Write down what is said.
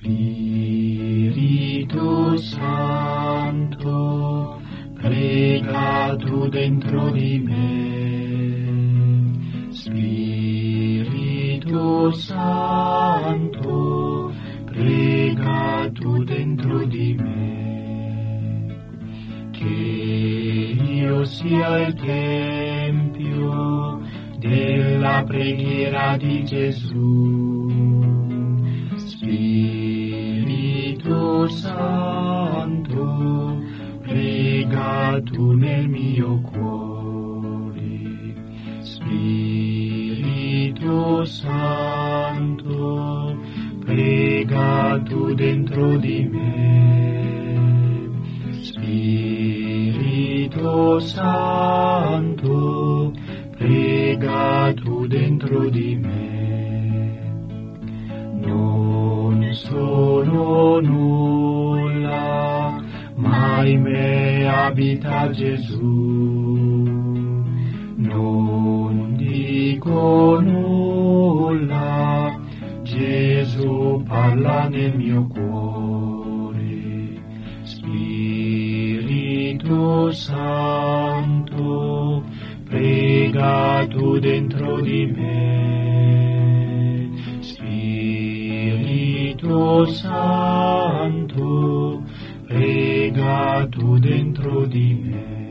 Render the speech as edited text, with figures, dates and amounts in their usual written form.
Spirito Santo, prega tu dentro di me. Spirito Santo, prega tu dentro di me. Che io sia il tempio della preghiera di Gesù. Spirito Santo, prega tu nel mio cuore. Spirito Santo, prega tu dentro di me. Spirito Santo, prega tu dentro di me. Non sono nulla, ma in me abita Gesù. Non dico nulla, Gesù parla nel mio cuore. Spirito Santo, prega tu dentro di me. Spirito Santo, prega tu dentro di me.